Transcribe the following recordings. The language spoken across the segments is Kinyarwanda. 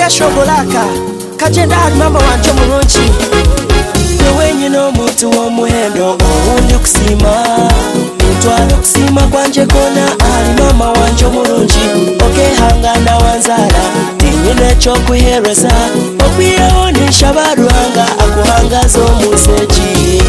shobolaka kagenda ali mama wanje mulungi wenyine omuntu w'omuhendo owundi kusima ntwala okusima kwanje kona ali mama wanje omulungi okehangana wanzala tinyine ekyokuhereza okwiyeho ninshaba Ruhanga akuhangaza omuseegi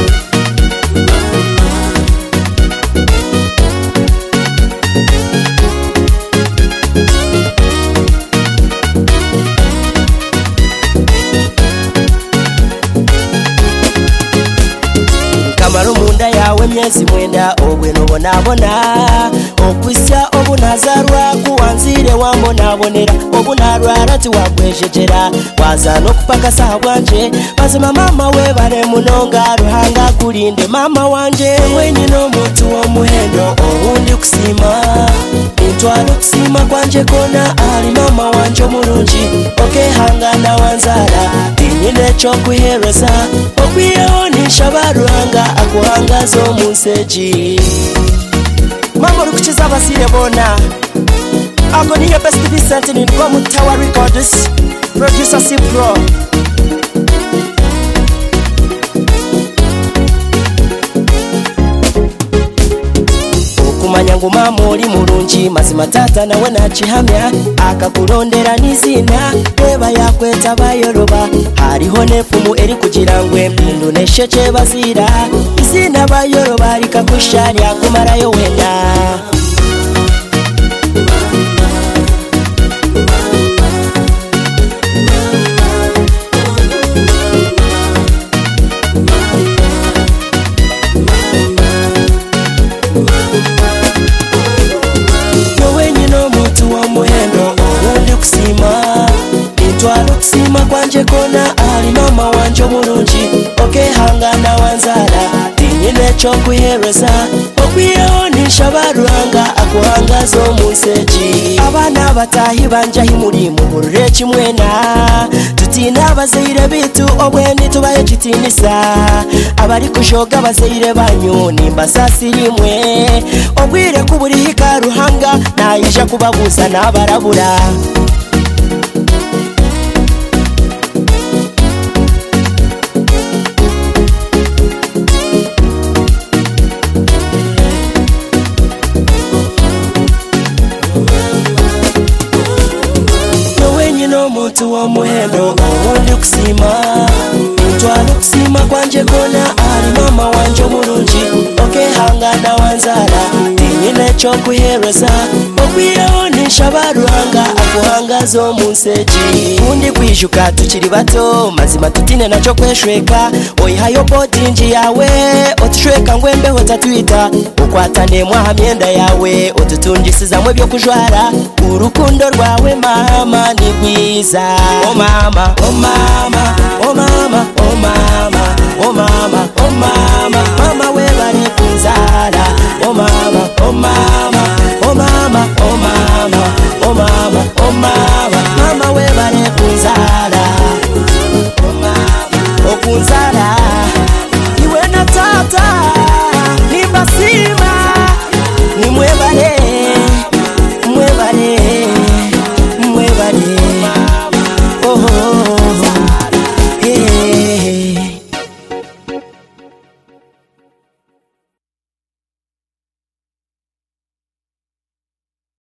kamara munda yawe myezi mwenda obweno bonabona okwisya obunazarwa kuwanzire wambonabonera obunarwara tiwagwejejera waza nokupakasa bwanje bazima mama we bare munonga Ruhanga kulinde mama wanje wenyine omuntu w'omuhendo owundi kusima ntwala okusima kwanje kona ali mama wanje omulungi okehangana wanzala tinyine ekyokuhereza okwiyeho ninshaba Ruhanga akuhangaza omuseegi mama rukukiza abasire bona ako niyo best Vincent ni kwa Mutawa Records producer Cipro okumanya ngu mama oli mulungi mazima tata nawe nakihamya akakulondera n'izina eba yakweta bayoroba hariho n'efumu eri kugira ngu empindu n'esheke bazira izina bayoroba likakusha lyakumarayo wenda okusima kwanje kona ali mama wanje omulungi okehangana wanzala tinyine ekyokuhereza okwiyeho ninshaba Ruhanga akuhangaza omuseegi abaana abatahi banjahi muri muburure kimwena tutina abazaire bitu obweni tubahe kitinisa abari kushoga abazaire banyu nimbasasirimwe obwire kuburihika Ruhanga nayija kubabuza n'abarabura omuntu w'omuhendo owundi kusima ntwala okusima kwanje kona ali mama wanje omulungi okehangana wanzala tinyine ekyokuhereza okwiyeho ninshaba Ruhanga akuhangaza omuseegi kundi kwijuka tukiri bato mazima tutine nakyo kweshweka oyihayo bodingi yawe otushweka ngu embeho tatwita okwatane aha myenda yawe otutungisizamu ebyokujwara urukundo rwawe mama ni rwiza oh mama oh mama oh mama oh mama oh mama oh mama mama we bari kunzara oh mama oh mama